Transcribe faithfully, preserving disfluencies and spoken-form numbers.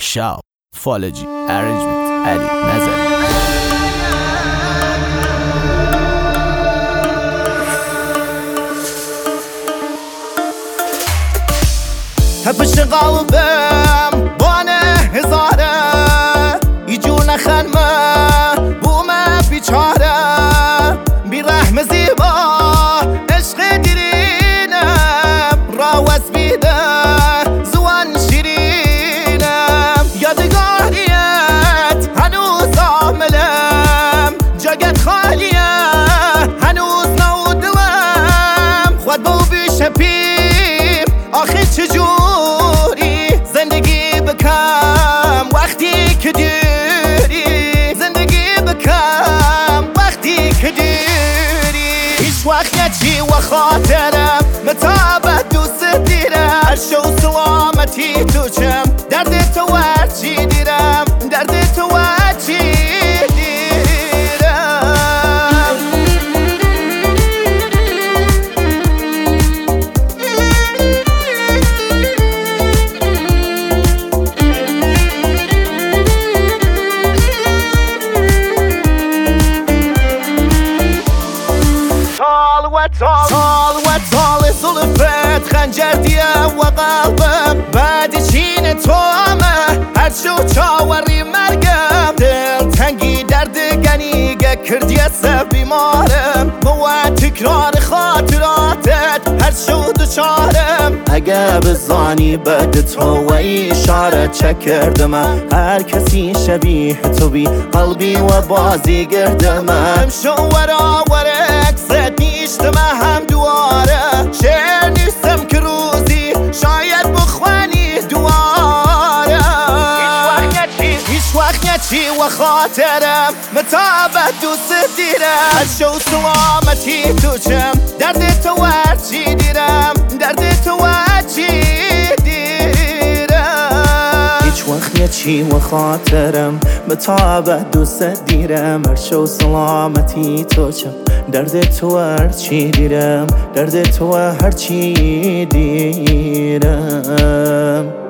شاب فالجی ارنجمنت علی نظری. هفش قلبم بانه هزاره ایجور نخنمه بومه بیچاره بی رحم زیبا عشق دیرینم راوز بیده زوان شیرینم یادگاریت هنوز آملم جاگت خالیه هنوز نودلم خود بو بیشه پیم آخی چجوری زندگی بکم وقتی که دیری زندگی بکم وقتی که دیری هیچ وقت نچی و خاطرم متابت دوست دیرم هرشو سلامتی تو چم درد تو ورچی دیرم درد تو ورچی دیرم. طال و طال طال و طال زلفت خنجر دیه و قلبم بعد چین تو همه هر شو چاوری مرگم دل تنگی درد گنیگه کردی سب بیمارم با تکرار خاطراتت هر شو دوچارم اگه بزانی بعد تو و اشاره چه کردم هر کسی شبیه تو بی قلبی و بازی گردم شو ورا ورک نیشتم هم دواره شعر نیستم که روزی شاید بخوانی دواره هیچ وقت نچی و خاطرم متابت دوست دیرم هرشو سلامتی تو چم درد تو ورچی دیرم درد تو ورچی دیرم هیچ وقت نچی و خاطرم متابت دوست دیرم هرشو سلامتی تو چم درد تو هرچی دیرم درد تو هرچی دیرم.